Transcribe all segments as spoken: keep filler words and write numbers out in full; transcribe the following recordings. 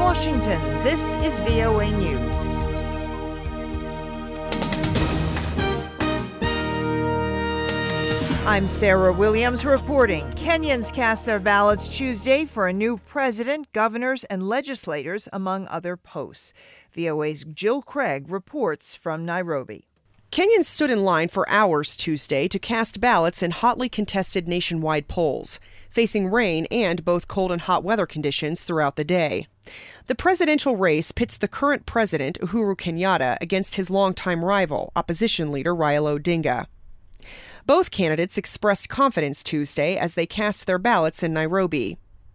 Washington, this is V O A News. I'm Sarah Williams reporting. Kenyans cast their ballots Tuesday for a new president, governors, and legislators, among other posts. V O A's Jill Craig reports from Nairobi. Kenyans stood in line for hours Tuesday to cast ballots in hotly contested nationwide polls, facing rain and both cold and hot weather conditions throughout the day. The presidential race pits the current president, Uhuru Kenyatta, against his longtime rival, opposition leader Raila Odinga. Both candidates expressed confidence Tuesday as they cast their ballots in Nairobi.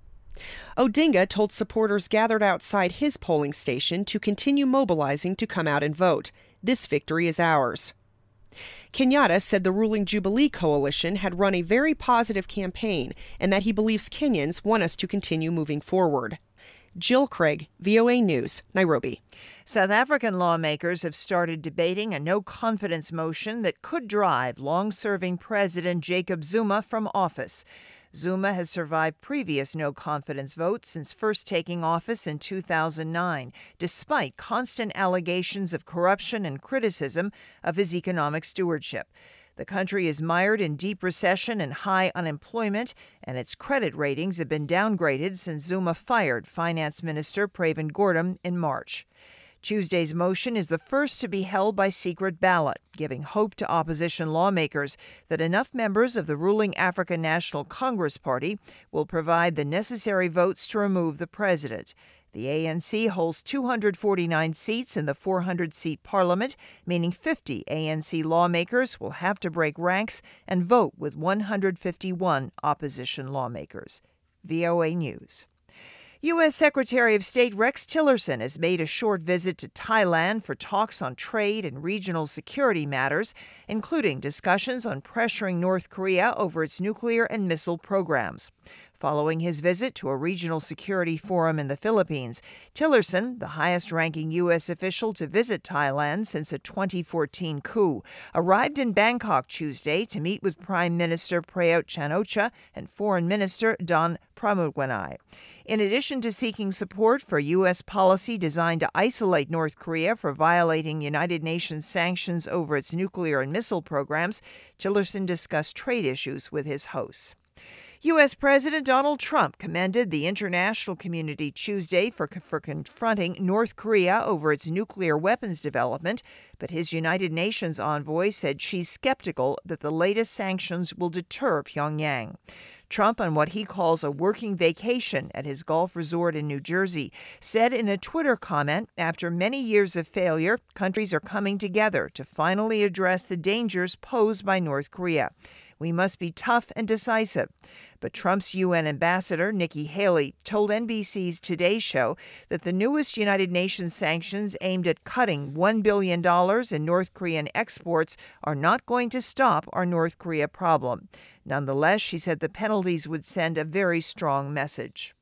Odinga told supporters gathered outside his polling station to continue mobilizing to come out and vote. This victory is ours. Kenyatta said the ruling Jubilee coalition had run a very positive campaign and that he believes Kenyans want us to continue moving forward. Jill Craig, V O A News, Nairobi. South African lawmakers have started debating a no-confidence motion that could drive long-serving President Jacob Zuma from office. Zuma has survived previous no-confidence votes since first taking office in two thousand nine, despite constant allegations of corruption and criticism of his economic stewardship. The country is mired in deep recession and high unemployment, and its credit ratings have been downgraded since Zuma fired Finance Minister Pravin Gordhan in March. Tuesday's motion is the first to be held by secret ballot, giving hope to opposition lawmakers that enough members of the ruling African National Congress Party will provide the necessary votes to remove the president. The A N C holds two hundred forty-nine seats in the four hundred seat parliament, meaning fifty A N C lawmakers will have to break ranks and vote with one hundred fifty-one opposition lawmakers. V O A News. U S. Secretary of State Rex Tillerson has made a short visit to Thailand for talks on trade and regional security matters, including discussions on pressuring North Korea over its nuclear and missile programs. Following his visit to a regional security forum in the Philippines, Tillerson, the highest-ranking U S official to visit Thailand since a twenty fourteen coup, arrived in Bangkok Tuesday to meet with Prime Minister Prayut Chan-o-cha and Foreign Minister Don Pramudwinai. In addition to seeking support for U S policy designed to isolate North Korea for violating United Nations sanctions over its nuclear and missile programs, Tillerson discussed trade issues with his hosts. U S. President Donald Trump commended the international community Tuesday for, for confronting North Korea over its nuclear weapons development, but his United Nations envoy said she's skeptical that the latest sanctions will deter Pyongyang. Trump, on what he calls a working vacation at his golf resort in New Jersey, said in a Twitter comment, after many years of failure, countries are coming together to finally address the dangers posed by North Korea. We must be tough and decisive. But Trump's U N ambassador, Nikki Haley, told N B C's Today Show that the newest United Nations sanctions aimed at cutting one billion dollars in North Korean exports are not going to stop our North Korea problem. Nonetheless, she said the penalties would send a very strong message.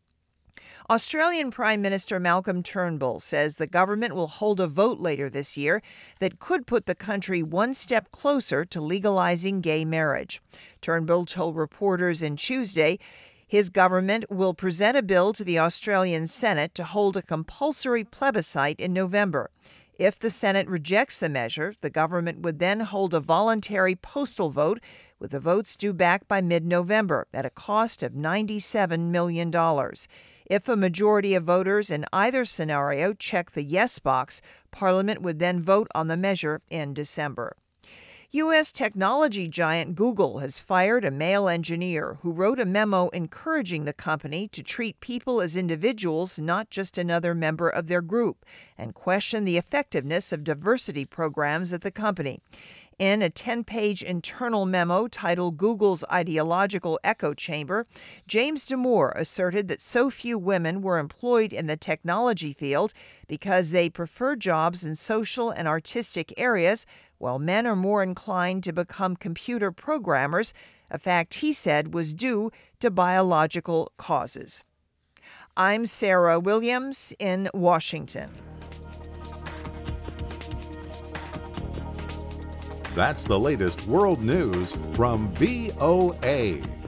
Australian Prime Minister Malcolm Turnbull says the government will hold a vote later this year that could put the country one step closer to legalizing gay marriage. Turnbull told reporters on Tuesday his government will present a bill to the Australian Senate to hold a compulsory plebiscite in November. If the Senate rejects the measure, the government would then hold a voluntary postal vote, with the votes due back by mid-November at a cost of ninety-seven million dollars. If a majority of voters in either scenario check the yes box, Parliament would then vote on the measure in December. U S technology giant Google has fired a male engineer who wrote a memo encouraging the company to treat people as individuals, not just another member of their group, and question the effectiveness of diversity programs at the company. In a ten-page internal memo titled Google's Ideological Echo Chamber, James Damore asserted that so few women were employed in the technology field because they prefer jobs in social and artistic areas, while men are more inclined to become computer programmers, a fact he said was due to biological causes. I'm Sarah Williams in Washington. That's the latest world news from V O A.